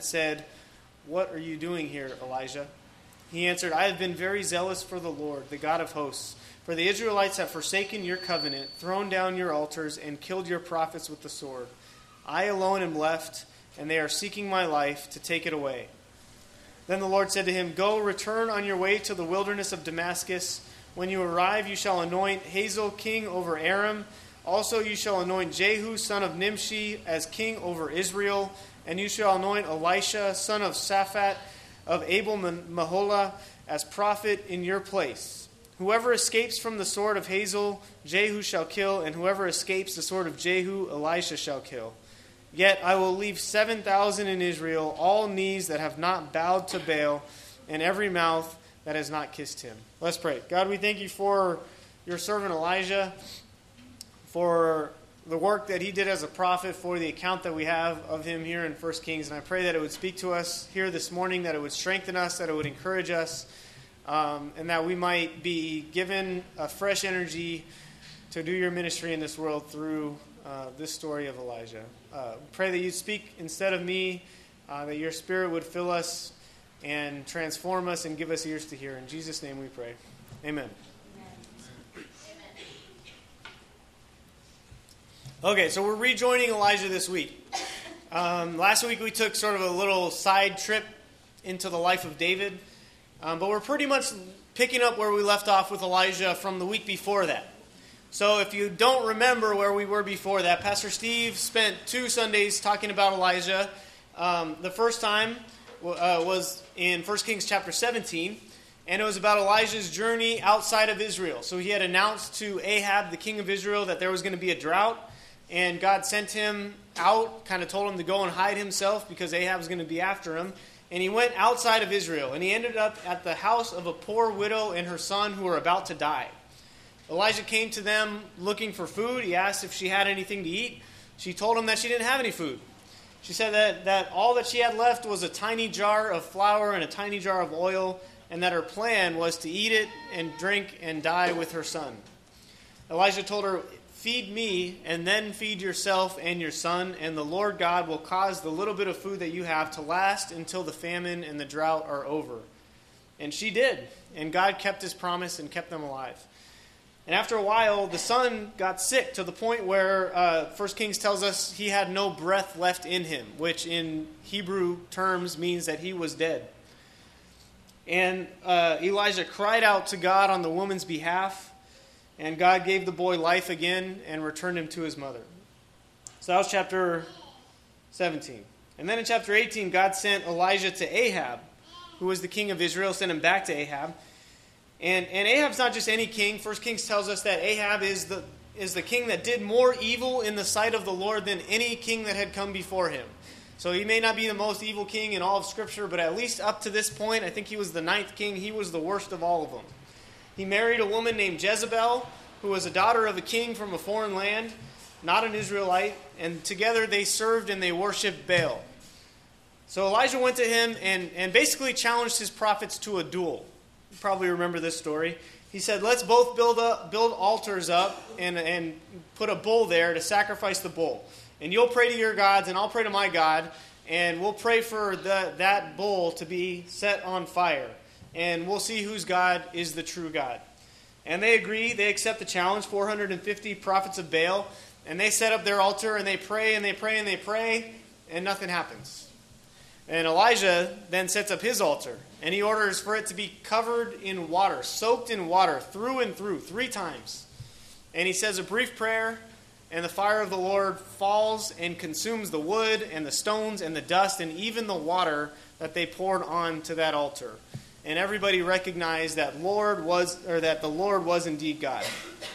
said, "What are you doing here, Elijah?" He answered, "I have been very zealous for the Lord, the God of hosts. For the Israelites have forsaken your covenant, thrown down your altars, and killed your prophets with the sword. I alone am left, and they are seeking my life to take it away." Then the Lord said to him, "Go, return on your way to the wilderness of Damascus. When you arrive, you shall anoint Hazael king over Aram. Also you shall anoint Jehu, son of Nimshi, as king over Israel. And you shall anoint Elisha, son of Shaphat, of Abel-Meholah, as prophet in your place. Whoever escapes from the sword of Hazael, Jehu shall kill, and whoever escapes the sword of Jehu, Elisha shall kill. Yet I will leave 7,000 in Israel, all knees that have not bowed to Baal, and every mouth that has not kissed him." Let's pray. God, we thank you for your servant Elijah, for the work that he did as a prophet, for the account that we have of him here in 1 Kings. And I pray that it would speak to us here this morning, that it would strengthen us, that it would encourage us, and that we might be given a fresh energy to do your ministry in this world through this story of Elijah. Pray that you'd speak instead of me, that your Spirit would fill us and transform us and give us ears to hear. In Jesus' name we pray. Amen. Okay, so we're rejoining Elijah this week. Last week we took sort of a little side trip into the life of David, but we're pretty much picking up where we left off with Elijah from the week before that. So if you don't remember where we were before that, Pastor Steve spent 2 Sundays talking about Elijah. The first time was in 1 Kings chapter 17, and it was about Elijah's journey outside of Israel. So he had announced to Ahab, the king of Israel, that there was going to be a drought, and God sent him out, kind of told him to go and hide himself because Ahab was going to be after him. And he went outside of Israel, and he ended up at the house of a poor widow and her son who were about to die. Elijah came to them looking for food. He asked if she had anything to eat. She told him that she didn't have any food. She said that all that she had left was a tiny jar of flour and a tiny jar of oil, and that her plan was to eat it and drink and die with her son. Elijah told her, "Feed me and then feed yourself and your son, and the Lord God will cause the little bit of food that you have to last until the famine and the drought are over." And she did, and God kept his promise and kept them alive. And after a while, the son got sick to the point where 1 Kings tells us he had no breath left in him, which in Hebrew terms means that he was dead. And Elijah cried out to God on the woman's behalf, and God gave the boy life again and returned him to his mother. So that was chapter 17. And then in chapter 18, God sent Elijah to Ahab, who was the king of Israel, sent him back to Ahab. And Ahab's not just any king. 1 Kings tells us that Ahab is the king that did more evil in the sight of the Lord than any king that had come before him. So he may not be the most evil king in all of Scripture, but at least up to this point, I think he was the 9th king. He was the worst of all of them. He married a woman named Jezebel, who was a daughter of a king from a foreign land, not an Israelite, and together they served and they worshipped Baal. So Elijah went to him and basically challenged his prophets to a duel. You probably remember this story. He said, "Let's both build altars up and put a bull there to sacrifice the bull. And you'll pray to your gods, and I'll pray to my God, and we'll pray for that bull to be set on fire. And we'll see whose God is the true God." And they agree. They accept the challenge, 450 prophets of Baal. And they set up their altar, and they pray, and they pray, and they pray, and nothing happens. And Elijah then sets up his altar, and he orders for it to be covered in water, soaked in water, through and through, 3 times. And he says a brief prayer, and the fire of the Lord falls and consumes the wood and the stones and the dust and even the water that they poured onto that altar. And everybody recognized that the Lord was indeed God.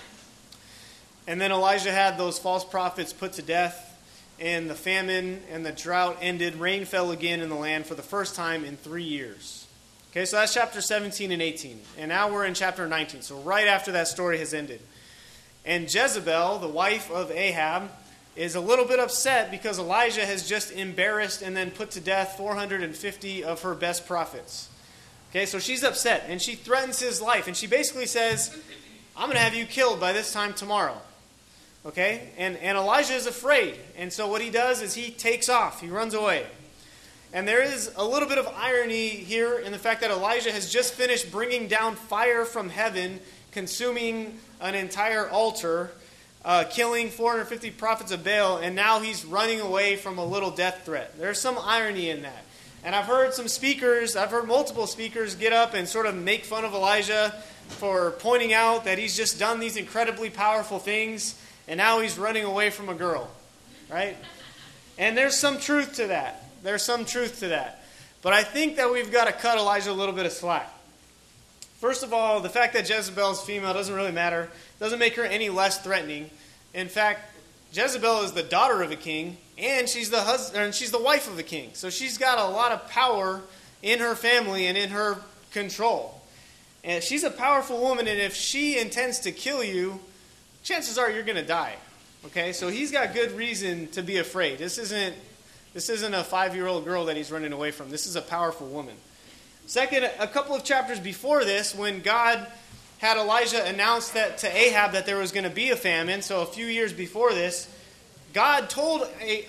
And then Elijah had those false prophets put to death, and the famine and the drought ended. Rain fell again in the land for the first time in 3 years. Okay, so that's chapter 17 and 18. And now we're in chapter 19, so right after that story has ended. And Jezebel, the wife of Ahab, is a little bit upset because Elijah has just embarrassed and then put to death 450 of her best prophets. Okay, so she's upset, and she threatens his life. And she basically says, "I'm going to have you killed by this time tomorrow." Okay, and Elijah is afraid. And so what he does is he takes off. He runs away. And there is a little bit of irony here in the fact that Elijah has just finished bringing down fire from heaven, consuming an entire altar, killing 450 prophets of Baal, and now he's running away from a little death threat. There's some irony in that. And I've heard multiple speakers get up and sort of make fun of Elijah for pointing out that he's just done these incredibly powerful things, and now he's running away from a girl, right? And there's some truth to that. But I think that we've got to cut Elijah a little bit of slack. First of all, the fact that Jezebel is female doesn't really matter. It doesn't make her any less threatening. In fact, Jezebel is the daughter of a king, and she's the wife of a king. So she's got a lot of power in her family and in her control. And she's a powerful woman, and if she intends to kill you, chances are you're going to die. Okay, so he's got good reason to be afraid. This isn't a 5-year-old girl that he's running away from. This is a powerful woman. Second, a couple of chapters before this, when God had Elijah announce that to Ahab that there was going to be a famine, so a few years before this, God told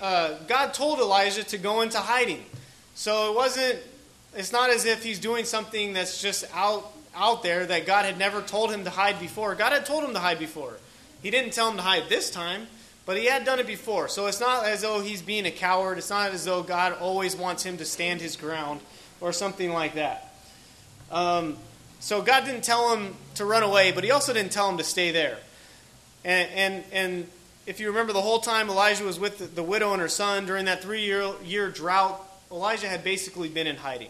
Elijah to go into hiding. So it's not as if he's doing something that's just out there that God had never told him to hide before. God had told him to hide before. He didn't tell him to hide this time, but he had done it before. So it's not as though he's being a coward. It's not as though God always wants him to stand his ground or something like that. So God didn't tell him to run away, but he also didn't tell him to stay there. And if you remember, the whole time Elijah was with the widow and her son during that 3-year drought, Elijah had basically been in hiding.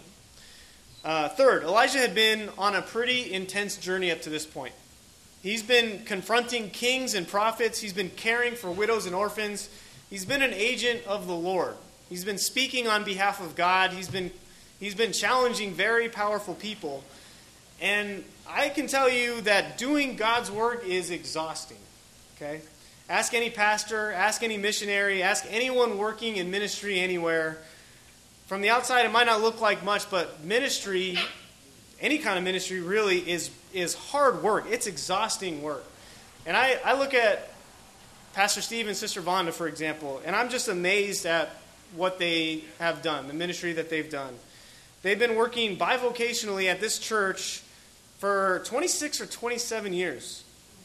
Third, Elijah had been on a pretty intense journey up to this point. He's been confronting kings and prophets. He's been caring for widows and orphans. He's been an agent of the Lord. He's been speaking on behalf of God. He's been challenging very powerful people. And I can tell you that doing God's work is exhausting. Okay? Ask any pastor, ask any missionary, ask anyone working in ministry anywhere. From the outside, it might not look like much, but ministry, any kind of ministry really, is hard work. It's exhausting work. And I look at Pastor Steve and Sister Vonda, for example, and I'm just amazed at what they have done, the ministry that they've done. They've been working bivocationally at this church for 26 or 27 years.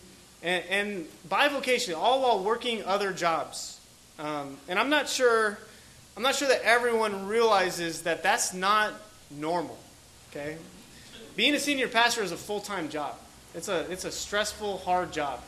And bivocationally, all while working other jobs. And I'm not sure that everyone realizes that that's not normal. Okay? Being a senior pastor is a full-time job. It's a stressful, hard job.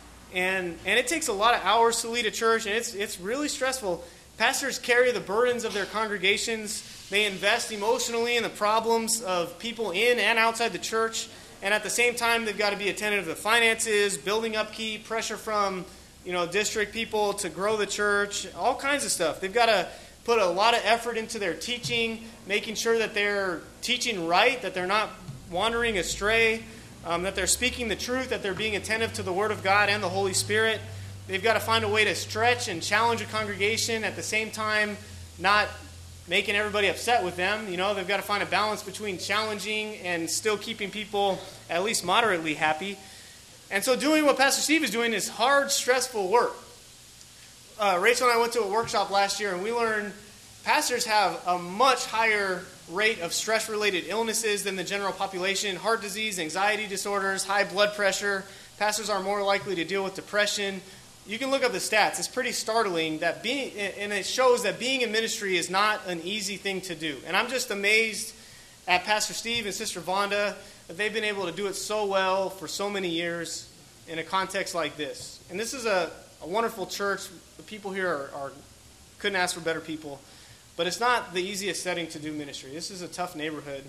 And it takes a lot of hours to lead a church, and it's really stressful. Pastors carry the burdens of their congregations. They invest emotionally in the problems of people in and outside the church. And at the same time, they've got to be attentive to the finances, building upkeep, pressure from district people to grow the church, all kinds of stuff. They've got to put a lot of effort into their teaching, making sure that they're teaching right, that they're not wandering astray, that they're speaking the truth, that they're being attentive to the Word of God and the Holy Spirit. They've got to find a way to stretch and challenge a congregation at the same time, not making everybody upset with them. They've got to find a balance between challenging and still keeping people at least moderately happy. And so doing what Pastor Steve is doing is hard, stressful work. Rachel and I went to a workshop last year, and we learned pastors have a much higher rate of stress-related illnesses than the general population. Heart disease, anxiety disorders, high blood pressure. Pastors are more likely to deal with depression. You can look up the stats. It's pretty startling and it shows that being in ministry is not an easy thing to do. And I'm just amazed at Pastor Steve and Sister Vonda that they've been able to do it so well for so many years in a context like this. And this is a wonderful church. The people here couldn't ask for better people. But it's not the easiest setting to do ministry. This is a tough neighborhood.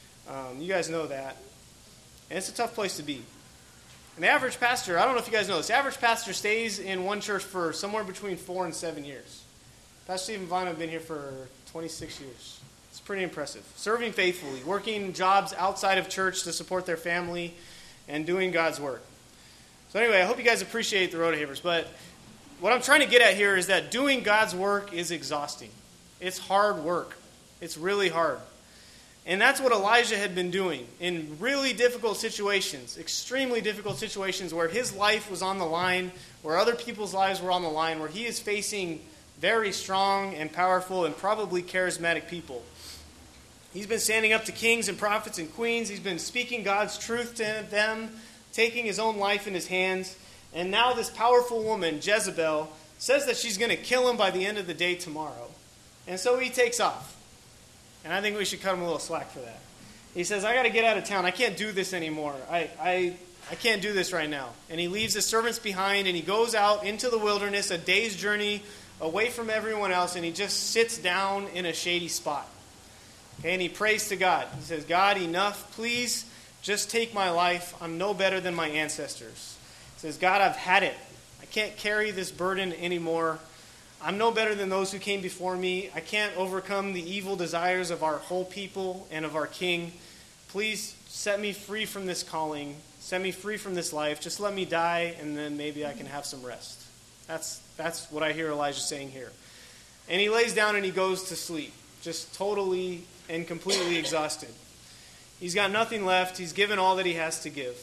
You guys know that. And it's a tough place to be. And the average pastor, I don't know if you guys know this, the average pastor stays in one church for somewhere between 4 and 7 years. Pastor Steve and Vaughn have been here for 26 years. It's pretty impressive. Serving faithfully, working jobs outside of church to support their family, and doing God's work. So anyway, I hope you guys appreciate the Rodehavers. But what I'm trying to get at here is that doing God's work is exhausting. It's hard work. It's really hard. And that's what Elijah had been doing in really difficult situations, extremely difficult situations where his life was on the line, where other people's lives were on the line, where he is facing very strong and powerful and probably charismatic people. He's been standing up to kings and prophets and queens. He's been speaking God's truth to them, taking his own life in his hands. And now this powerful woman, Jezebel, says that she's going to kill him by the end of the day tomorrow. And so he takes off. And I think we should cut him a little slack for that. He says, I got to get out of town. I can't do this anymore. I can't do this right now. And he leaves his servants behind, and he goes out into the wilderness, a day's journey away from everyone else, and he just sits down in a shady spot. Okay, and he prays to God. He says, God, enough. Please just take my life. I'm no better than my ancestors. He says, God, I've had it. I can't carry this burden anymore. I'm no better than those who came before me. I can't overcome the evil desires of our whole people and of our king. Please set me free from this calling. Set me free from this life. Just let me die, and then maybe I can have some rest. That's what I hear Elijah saying here. And he lays down and he goes to sleep, just totally and completely exhausted. He's got nothing left. He's given all that he has to give.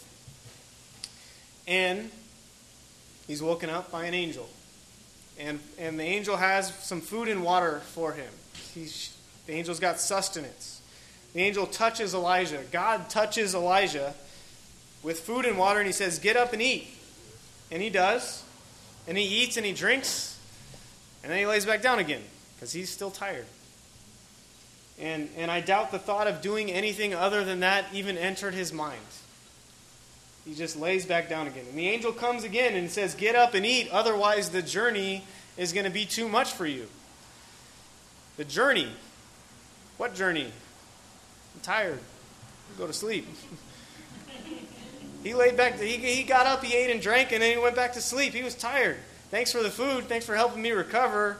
And he's woken up by an angel. And the angel has some food and water for him. The angel's got sustenance. The angel touches Elijah. God touches Elijah with food and water, and he says, get up and eat. And he does. And he eats and he drinks. And then he lays back down again because he's still tired. And I doubt the thought of doing anything other than that even entered his mind. He just lays back down again. And the angel comes again and says, get up and eat, otherwise the journey is going to be too much for you. The journey. What journey? I'm tired. Go to sleep. He laid back. He got up, he ate and drank, and then he went back to sleep. He was tired. Thanks for the food. Thanks for helping me recover.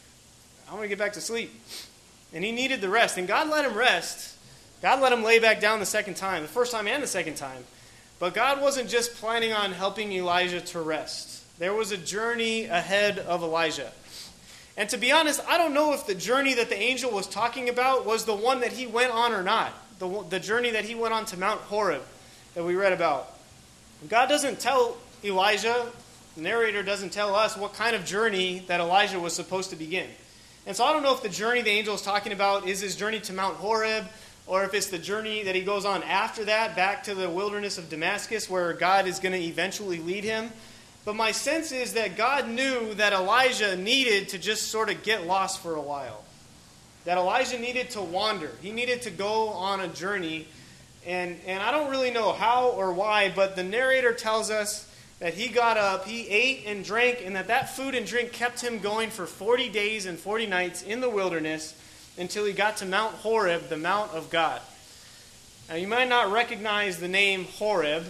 I want to get back to sleep. And he needed the rest. And God let him rest. God let him lay back down the second time, the first time and the second time. But God wasn't just planning on helping Elijah to rest. There was a journey ahead of Elijah. And to be honest, I don't know if the journey that the angel was talking about was the one that he went on or not. The journey that he went on to Mount Horeb that we read about. God doesn't tell Elijah, the narrator doesn't tell us what kind of journey that Elijah was supposed to begin. And so I don't know if the journey the angel is talking about is his journey to Mount Horeb, or if it's the journey that he goes on after that, back to the wilderness of Damascus, where God is going to eventually lead him. But my sense is that God knew that Elijah needed to just sort of get lost for a while. That Elijah needed to wander. He needed to go on a journey. And I don't really know how or why, but the narrator tells us that he got up, he ate and drank, and that food and drink kept him going for 40 days and 40 nights in the wilderness until he got to Mount Horeb, the Mount of God. Now, you might not recognize the name Horeb,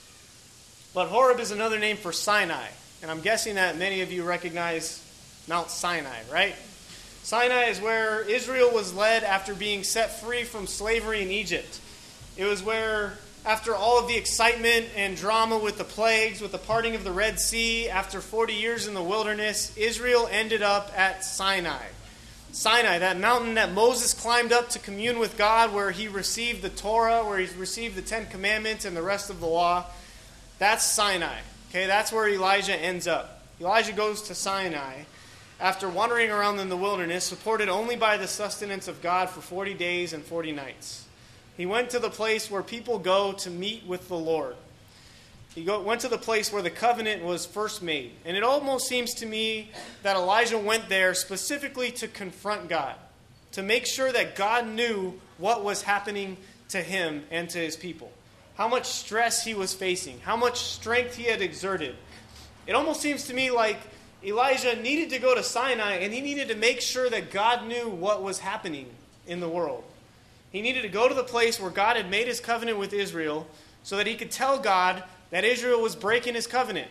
but Horeb is another name for Sinai. And I'm guessing that many of you recognize Mount Sinai, right? Sinai is where Israel was led after being set free from slavery in Egypt. It was where, after all of the excitement and drama with the plagues, with the parting of the Red Sea, after 40 years in the wilderness, Israel ended up at Sinai. Sinai, that mountain that Moses climbed up to commune with God, where he received the Torah, where he received the Ten Commandments and the rest of the law. That's Sinai. Okay, that's where Elijah ends up. Elijah goes to Sinai after wandering around in the wilderness, supported only by the sustenance of God for 40 days and 40 nights. He went to the place where people go to meet with the Lord. He went to the place where the covenant was first made. And it almost seems to me that Elijah went there specifically to confront God, to make sure that God knew what was happening to him and to his people, how much stress he was facing, how much strength he had exerted. It almost seems to me like Elijah needed to go to Sinai, and he needed to make sure that God knew what was happening in the world. He needed to go to the place where God had made his covenant with Israel so that he could tell God that Israel was breaking his covenant.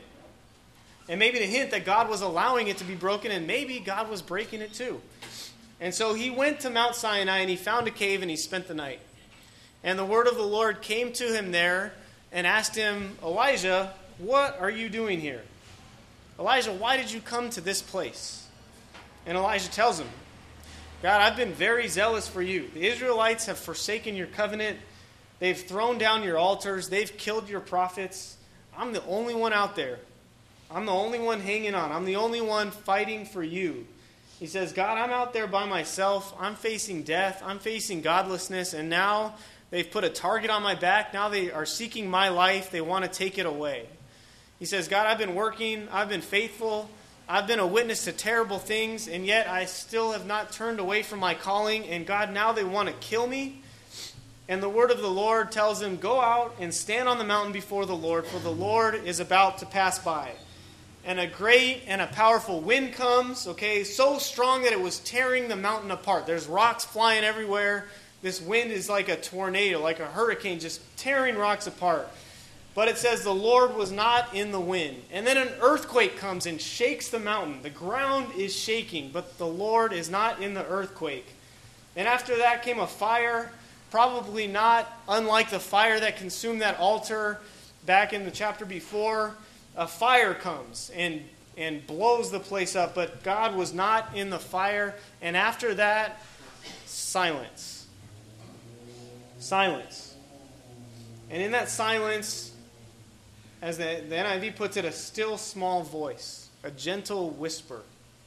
And maybe the hint that God was allowing it to be broken, and maybe God was breaking it too. And so he went to Mount Sinai, and he found a cave, and he spent the night. And the word of the Lord came to him there and asked him, Elijah, what are you doing here? Elijah, why did you come to this place? And Elijah tells him, God, I've been very zealous for you. The Israelites have forsaken your covenant. They've thrown down your altars. They've killed your prophets. I'm the only one out there. I'm the only one hanging on. I'm the only one fighting for you. He says, God, I'm out there by myself. I'm facing death. I'm facing godlessness. And now they've put a target on my back. Now they are seeking my life. They want to take it away. He says, God, I've been working. I've been faithful. I've been a witness to terrible things. And yet I still have not turned away from my calling. And God, now they want to kill me. And the word of the Lord tells him, go out and stand on the mountain before the Lord, for the Lord is about to pass by. And a great and a powerful wind comes, so strong that it was tearing the mountain apart. There's rocks flying everywhere. This wind is like a tornado, like a hurricane, just tearing rocks apart. But it says the Lord was not in the wind. And then an earthquake comes and shakes the mountain. The ground is shaking, but the Lord is not in the earthquake. And after that came a fire, probably not unlike the fire that consumed that altar back in the chapter before. A fire comes and blows the place up, but God was not in the fire. And after that, silence. Silence. And in that silence, as the NIV puts it, a still small voice, a gentle whisper.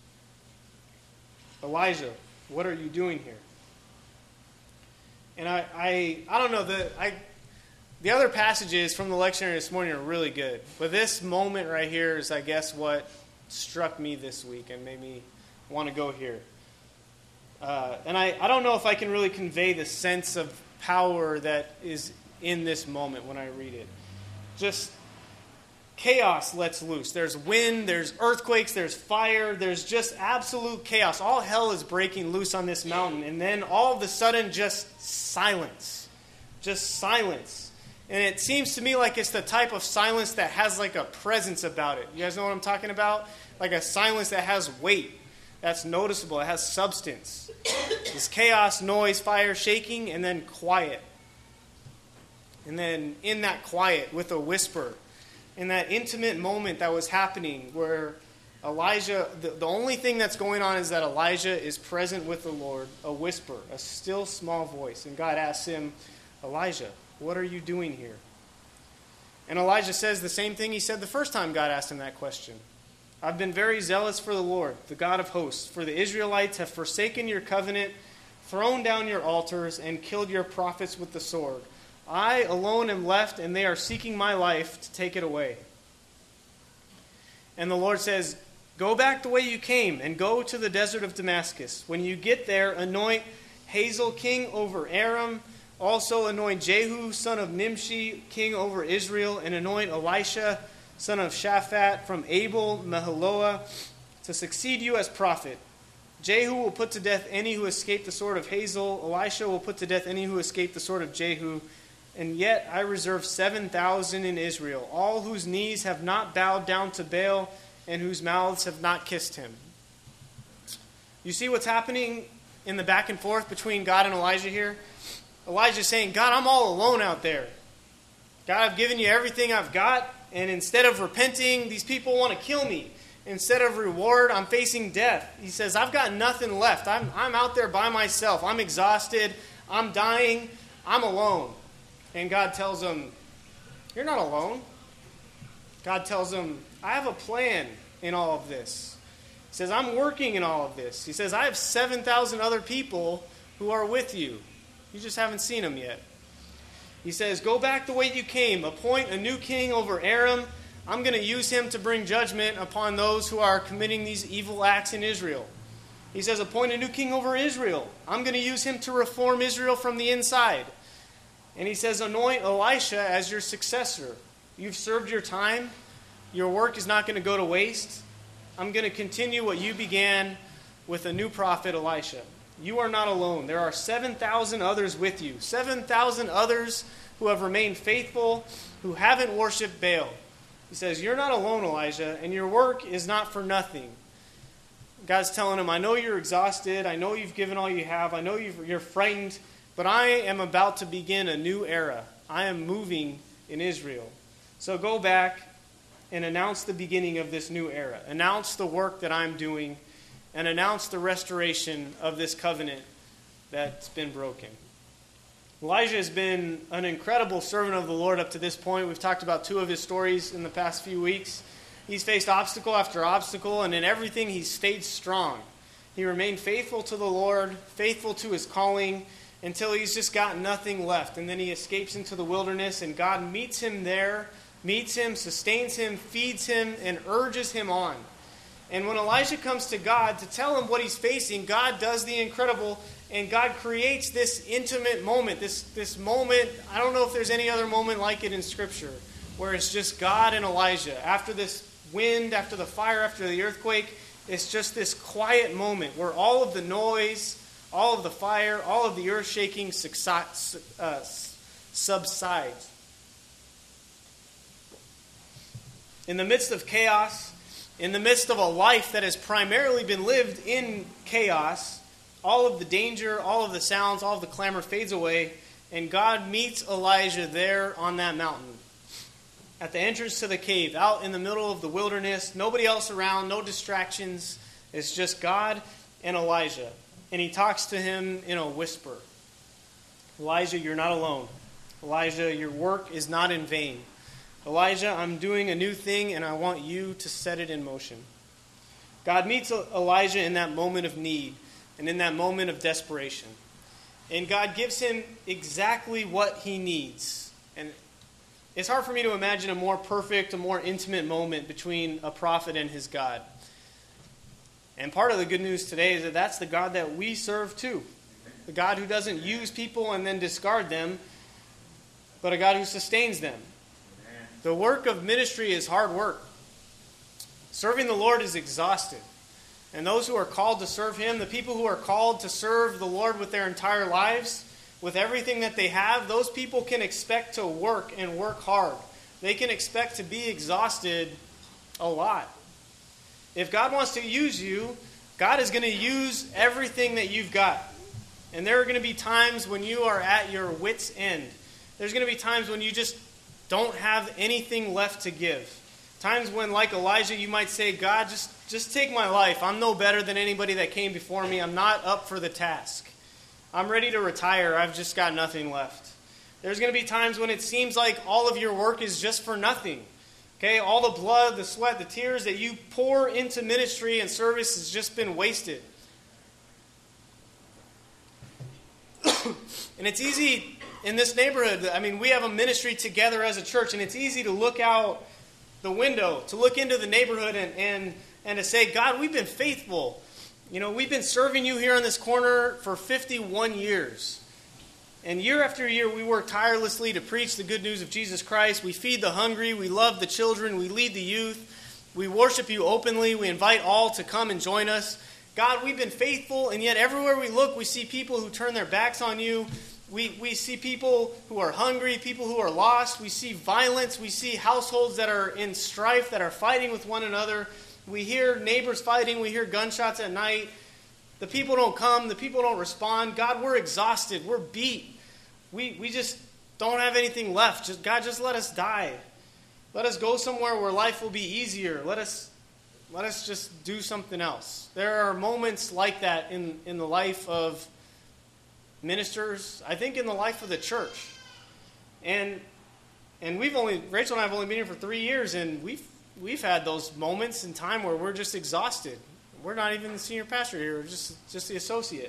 Elijah, what are you doing here? And I don't know, the other passages from the lectionary this morning are really good. But this moment right here is, I guess, what struck me this week and made me want to go here. And I don't know if I can really convey the sense of power that is in this moment when I read it. Just chaos lets loose. There's wind, there's earthquakes, there's fire, there's just absolute chaos. All hell is breaking loose on this mountain. And then all of a sudden, just silence. Just silence. And it seems to me like it's the type of silence that has like a presence about it. You guys know what I'm talking about? Like a silence that has weight, that's noticeable, it has substance. This chaos, noise, fire, shaking, and then quiet. And then in that quiet, with a whisper, in that intimate moment that was happening where Elijah, the only thing that's going on is that Elijah is present with the Lord, a whisper, a still small voice. And God asks him, Elijah, what are you doing here? And Elijah says the same thing he said the first time God asked him that question. I've been very zealous for the Lord, the God of hosts, for the Israelites have forsaken your covenant, thrown down your altars, and killed your prophets with the sword. I alone am left, and they are seeking my life to take it away. And the Lord says, go back the way you came, and go to the desert of Damascus. When you get there, anoint Hazael king over Aram. Also anoint Jehu, son of Nimshi, king over Israel, and anoint Elisha, son of Shaphat, from Abel Meholah, to succeed you as prophet. Jehu will put to death any who escape the sword of Hazael. Elisha will put to death any who escape the sword of Jehu. And yet I reserve 7,000 in Israel, all whose knees have not bowed down to Baal, and whose mouths have not kissed him. You see what's happening in the back and forth between God and Elijah here? Elijah's saying, God, I'm all alone out there. God, I've given you everything I've got, and instead of repenting, these people want to kill me. Instead of reward, I'm facing death. He says, I've got nothing left. I'm out there by myself. I'm exhausted. I'm dying. I'm alone. And God tells him, you're not alone. God tells him, I have a plan in all of this. He says, I'm working in all of this. He says, I have 7,000 other people who are with you. You just haven't seen them yet. He says, go back the way you came. Appoint a new king over Aram. I'm going to use him to bring judgment upon those who are committing these evil acts in Israel. He says, appoint a new king over Israel. I'm going to use him to reform Israel from the inside. And he says, anoint Elisha as your successor. You've served your time. Your work is not going to go to waste. I'm going to continue what you began with a new prophet, Elisha. You are not alone. There are 7,000 others with you. 7,000 others who have remained faithful, who haven't worshipped Baal. He says, you're not alone, Elijah, and your work is not for nothing. God's telling him, I know you're exhausted. I know you've given all you have. I know you're frightened. But I am about to begin a new era. I am moving in Israel. So go back and announce the beginning of this new era. Announce the work that I'm doing, and announce the restoration of this covenant that's been broken. Elijah has been an incredible servant of the Lord up to this point. We've talked about 2 of his stories in the past few weeks. He's faced obstacle after obstacle, and in everything he's stayed strong. He remained faithful to the Lord, faithful to his calling, until he's just got nothing left. And then he escapes into the wilderness, and God meets him there, meets him, sustains him, feeds him, and urges him on. And when Elijah comes to God to tell him what he's facing, God does the incredible, and God creates this intimate moment, this moment. I don't know if there's any other moment like it in Scripture, where it's just God and Elijah. After this wind, after the fire, after the earthquake, it's just this quiet moment where all of the noise, all of the fire, all of the earth shaking subsides. In the midst of chaos, in the midst of a life that has primarily been lived in chaos, all of the danger, all of the sounds, all of the clamor fades away, and God meets Elijah there on that mountain. At the entrance to the cave, out in the middle of the wilderness, nobody else around, no distractions. It's just God and Elijah. And he talks to him in a whisper. Elijah, you're not alone. Elijah, your work is not in vain. Elijah, I'm doing a new thing, and I want you to set it in motion. God meets Elijah in that moment of need and in that moment of desperation. And God gives him exactly what he needs. And it's hard for me to imagine a more perfect, a more intimate moment between a prophet and his God. And part of the good news today is that that's the God that we serve too. The God who doesn't use people and then discard them, but a God who sustains them. The work of ministry is hard work. Serving the Lord is exhausting. And those who are called to serve Him, the people who are called to serve the Lord with their entire lives, with everything that they have, those people can expect to work and work hard. They can expect to be exhausted a lot. If God wants to use you, God is going to use everything that you've got. And there are going to be times when you are at your wit's end. There's going to be times when you just don't have anything left to give. Times when, like Elijah, you might say, God, just take my life. I'm no better than anybody that came before me. I'm not up for the task. I'm ready to retire. I've just got nothing left. There's going to be times when it seems like all of your work is just for nothing. Okay, all the blood, the sweat, the tears that you pour into ministry and service has just been wasted. And it's easy in this neighborhood. I mean, we have a ministry together as a church, and it's easy to look out the window, to look into the neighborhood and to say, God, we've been faithful. You know, we've been serving you here on this corner for 51 years. And year after year, we work tirelessly to preach the good news of Jesus Christ. We feed the hungry. We love the children. We lead the youth. We worship you openly. We invite all to come and join us. God, we've been faithful, and yet everywhere we look, we see people who turn their backs on you. We see people who are hungry, people who are lost. We see violence. We see households that are in strife, that are fighting with one another. We hear neighbors fighting. We hear gunshots at night. The people don't come. The people don't respond. God, we're exhausted. We're beat. We just don't have anything left. God, just let us die. Let us go somewhere where life will be easier. Let us just do something else. There are moments like that in the life of ministers, I think in the life of the church. And Rachel and I have only been here for 3 years, and we've had those moments in time where we're just exhausted. We're not even the senior pastor here, we're just the associate.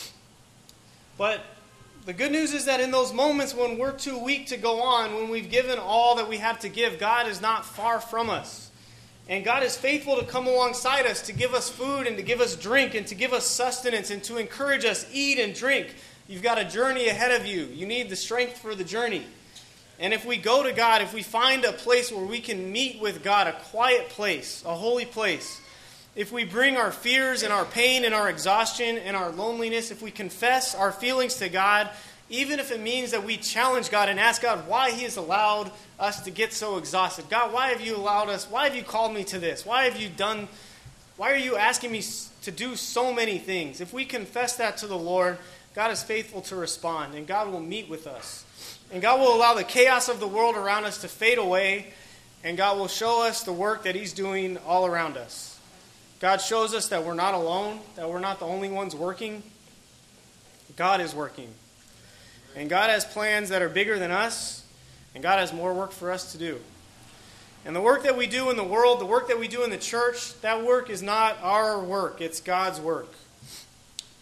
But the good news is that in those moments when we're too weak to go on, when we've given all that we have to give, God is not far from us. And God is faithful to come alongside us, to give us food and to give us drink and to give us sustenance and to encourage us, eat and drink. You've got a journey ahead of you. You need the strength for the journey. And if we go to God, if we find a place where we can meet with God, a quiet place, a holy place, if we bring our fears and our pain and our exhaustion and our loneliness, if we confess our feelings to God, even if it means that we challenge God and ask God why He has allowed us to get so exhausted. God, why have you allowed us? Why have you called me to this? Why are you asking me to do so many things? If we confess that to the Lord, God is faithful to respond, and God will meet with us. And God will allow the chaos of the world around us to fade away, and God will show us the work that He's doing all around us. God shows us that we're not alone, that we're not the only ones working. God is working. And God has plans that are bigger than us, and God has more work for us to do. And the work that we do in the world, the work that we do in the church, that work is not our work, it's God's work.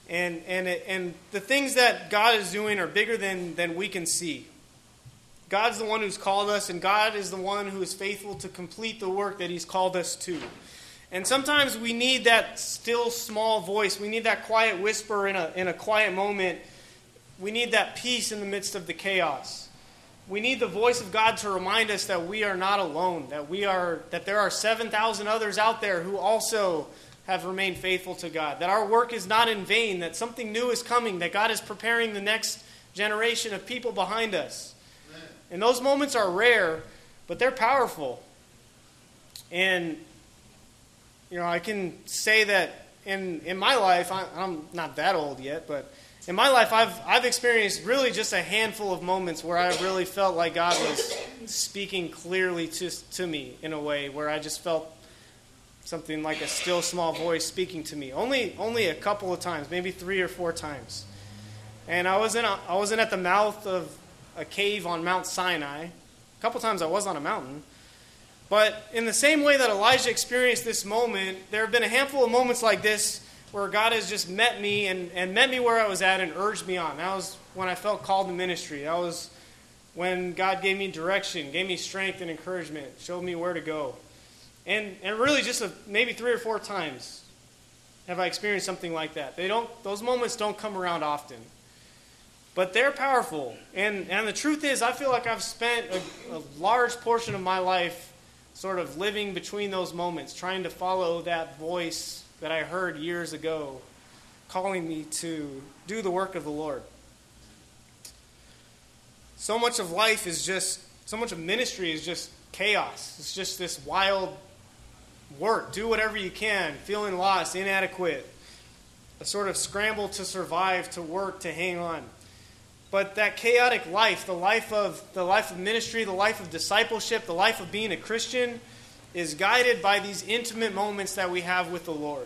And the things that God is doing are bigger than we can see. God's the one who's called us, and God is the one who is faithful to complete the work that he's called us to. And sometimes we need that still small voice. We need that quiet whisper in a quiet moment. We need that peace in the midst of the chaos. We need the voice of God to remind us that we are not alone, that there are 7,000 others out there who also have remained faithful to God, that our work is not in vain, that something new is coming, that God is preparing the next generation of people behind us. And those moments are rare, but they're powerful. And, I can say that in my life, I'm not that old yet, but in my life, I've experienced really just a handful of moments where I really felt like God was speaking clearly to me in a way where I just felt something like a still small voice speaking to me. Only a couple of times, maybe 3 or 4 times. And I wasn't at the mouth of a cave on Mount Sinai. A couple times I was on a mountain. But in the same way that Elijah experienced this moment, there have been a handful of moments like this where God has just met me and met me where I was at and urged me on. That was when I felt called to ministry. That was when God gave me direction, gave me strength and encouragement, showed me where to go. And really just maybe 3 or 4 times have I experienced something like that. Those moments don't come around often. But they're powerful. And the truth is, I feel like I've spent a large portion of my life sort of living between those moments, trying to follow that voice that I heard years ago calling me to do the work of the Lord. So much of life so much of ministry is just chaos. It's just this wild work. Do whatever you can, feeling lost, inadequate, a sort of scramble to survive, to work, to hang on. But that chaotic life, the life of ministry, the life of discipleship, the life of being a Christian, is guided by these intimate moments that we have with the Lord.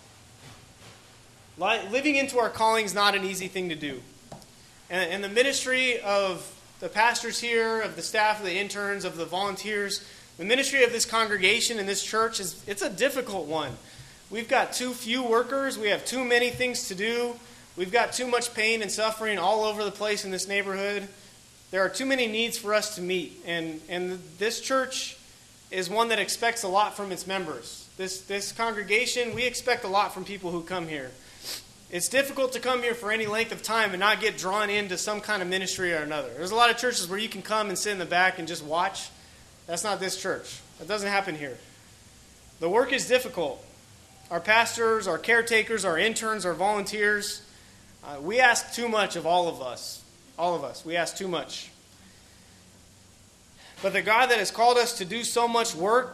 Living into our calling is not an easy thing to do. And the ministry of the pastors here, of the staff, of the interns, of the volunteers, the ministry of this congregation and this church, it's a difficult one. We've got too few workers. We have too many things to do. We've got too much pain and suffering all over the place in this neighborhood. There are too many needs for us to meet. And this church is one that expects a lot from its members. This congregation, we expect a lot from people who come here. It's difficult to come here for any length of time and not get drawn into some kind of ministry or another. There's a lot of churches where you can come and sit in the back and just watch. That's not this church. That doesn't happen here. The work is difficult. Our pastors, our caretakers, our interns, our volunteers, we ask too much of all of us. All of us. We ask too much. But the God that has called us to do so much work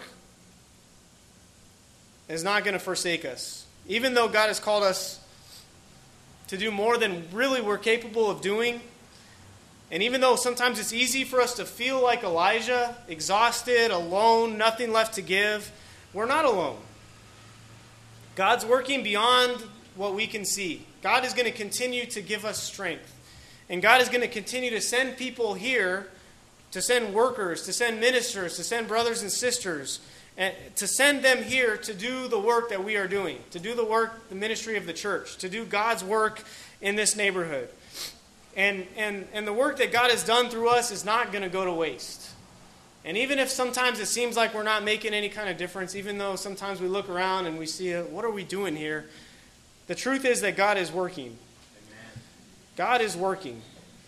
is not going to forsake us. Even though God has called us to do more than really we're capable of doing, and even though sometimes it's easy for us to feel like Elijah, exhausted, alone, nothing left to give, we're not alone. God's working beyond what we can see. God is going to continue to give us strength. And God is going to continue to send people here, to send workers, to send ministers, to send brothers and sisters, and to send them here to do the work that we are doing, to do the work, the ministry of the church, to do God's work in this neighborhood. And the work that God has done through us is not going to go to waste. And even if sometimes it seems like we're not making any kind of difference, even though sometimes we look around and we see, what are we doing here? The truth is that God is working. Amen. God is working.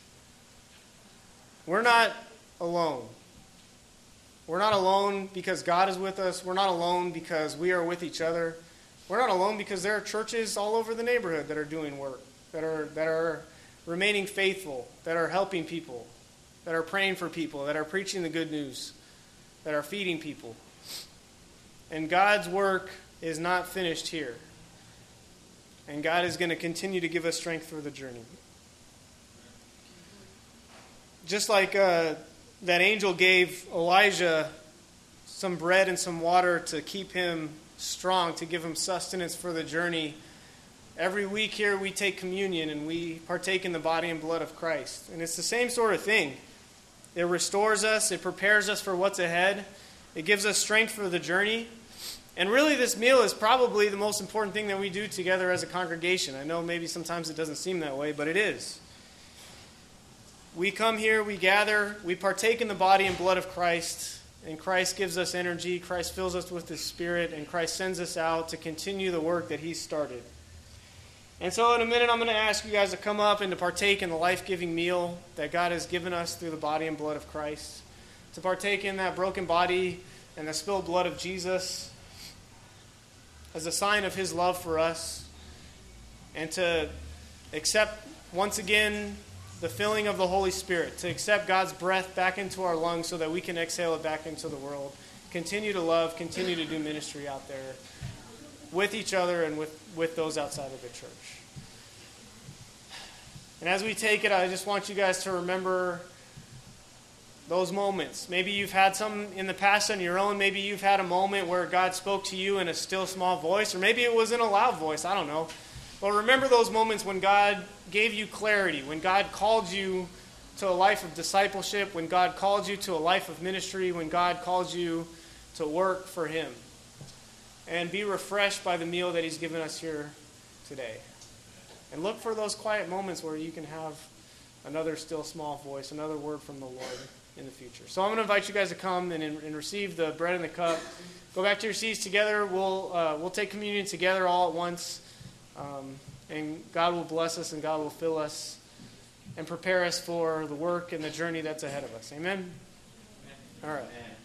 We're not alone. We're not alone because God is with us. We're not alone because we are with each other. We're not alone because there are churches all over the neighborhood that are doing work, that are remaining faithful, that are helping people, that are praying for people, that are preaching the good news, that are feeding people. And God's work is not finished here. And God is going to continue to give us strength for the journey. Just like that angel gave Elijah some bread and some water to keep him strong, to give him sustenance for the journey, every week here we take communion and we partake in the body and blood of Christ. And it's the same sort of thing. It restores us. It prepares us for what's ahead. It gives us strength for the journey. And really, this meal is probably the most important thing that we do together as a congregation. I know maybe sometimes it doesn't seem that way, but it is. We come here, we gather, we partake in the body and blood of Christ, and Christ gives us energy, Christ fills us with His Spirit, and Christ sends us out to continue the work that He started. And so in a minute, I'm going to ask you guys to come up and to partake in the life-giving meal that God has given us through the body and blood of Christ, to partake in that broken body and the spilled blood of Jesus as a sign of His love for us, and to accept once again the filling of the Holy Spirit, to accept God's breath back into our lungs so that we can exhale it back into the world. Continue to love, continue to do ministry out there with each other and with those outside of the church. And as we take it, I just want you guys to remember those moments. Maybe you've had some in the past on your own. Maybe you've had a moment where God spoke to you in a still small voice, or maybe it was in a loud voice. I don't know. But remember those moments when God gave you clarity, when God called you to a life of discipleship, when God called you to a life of ministry, when God called you to work for Him. And be refreshed by the meal that He's given us here today. And look for those quiet moments where you can have another still small voice, another word from the Lord in the future. So I'm going to invite you guys to come and receive the bread and the cup. Go back to your seats together. We'll take communion together all at once. And God will bless us and God will fill us and prepare us for the work and the journey that's ahead of us. Amen? All right.